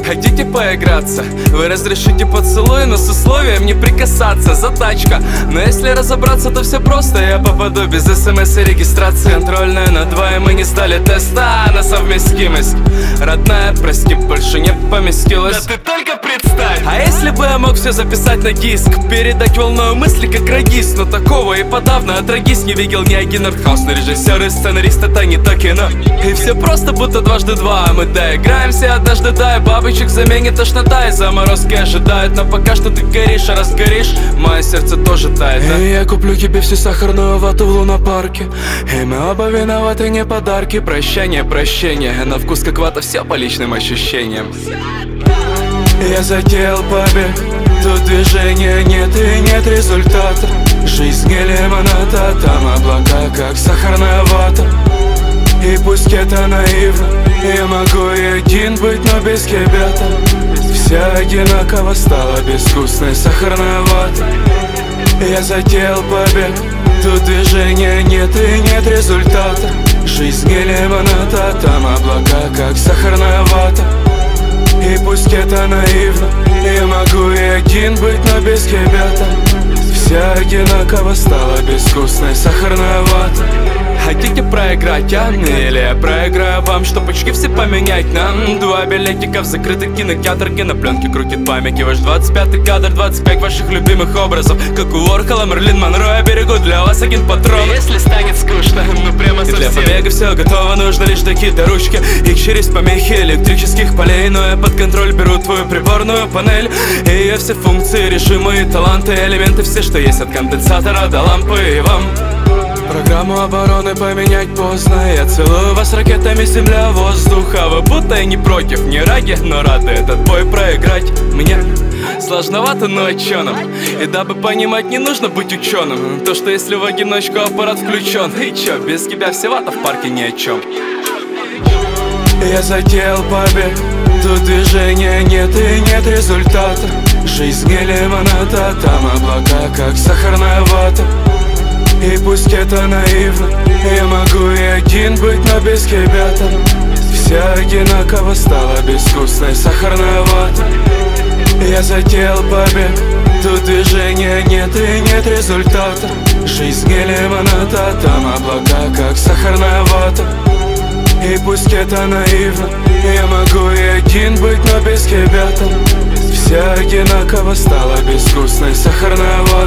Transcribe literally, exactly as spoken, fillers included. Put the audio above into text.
Хотите поиграться? Вы разрешите поцелуй, но с условием не прикасаться. Задачка, но если разобраться, то все просто. Я попаду без смс и регистрации. Контрольная на два, и мы не сдали теста на совместимость. Родная, прости, больше не поместилась. Да ты только представь! А если бы я мог все записать на диск, передать волною мысли, как радист. Но такого и подавно отрагис не видел ни один артхаусный режиссер и сценарист, это не то кино. И все просто будто дважды два. Мы доиграемся однажды, да, и бабочек заменит тошнота. И заморозки ожидают, но пока что ты горишь, а раз горишь, мое сердце тоже тает, да? И я куплю тебе всю сахарную вату в лунопарке. И мы оба виноваты, не подарки. Прощание, прощение, на вкус как вата, все по личным ощущениям. Я затеял побег, тут движения нет и нет результата. Жизнь не лимонада, там облака, как сахарная вата. И пусть это наивно, я могу и один быть, но без тебя-то. Все одинаково стало безвкусной сахарная вата. Я затеял побег, тут движения нет и нет результата. Жизнь не лимонада, там облака, как сахарная вата. И пусть это наивно, я могу и один быть, но без тебя-то. Все одинаково стало безвкусной сахарная вата. Хотите проиграть, а? Или я проиграю вам, чтоб очки все поменять нам? Два билетика в закрытый кинотеатр, кинопленки крутит память. И ваш двадцать пятый кадр, двадцать пять ваших любимых образов. Как у Уорхола, Мерлин Монро, я берегу для вас один патрон. Если станет скучно, ну прямо совсем. И для побега все готово, нужно лишь такие-то ручки. И через помехи электрических полей. Но я под контроль беру твою приборную панель. И ее все функции, режимы и таланты, элементы все, что есть от конденсатора до лампы. И вам программу обороны поменять поздно. Я целую вас ракетами земля, воздух. А вы будто и не против, не ради, но рады этот бой проиграть мне сложновато, но ученым. И дабы понимать, не нужно быть ученым. То, что если в одиночку аппарат включен. И чё, без тебя все вата в парке ни о чем. Я затеял побег, тут движения нет и нет результата. Жизнь не лимонада, там облака, как сахарная вата. И пусть это наивно, я могу и один быть, но без тебя-то. Все одинаково стало безвкусной сахарная вата. Я затеял побег, тут движения нет и нет результата. Жизнь не лимонада, там облака, как сахарная вата. И пусть это наивно, я могу и один быть, но без тебя-то. Все одинаково стало безвкусной сахарная вата.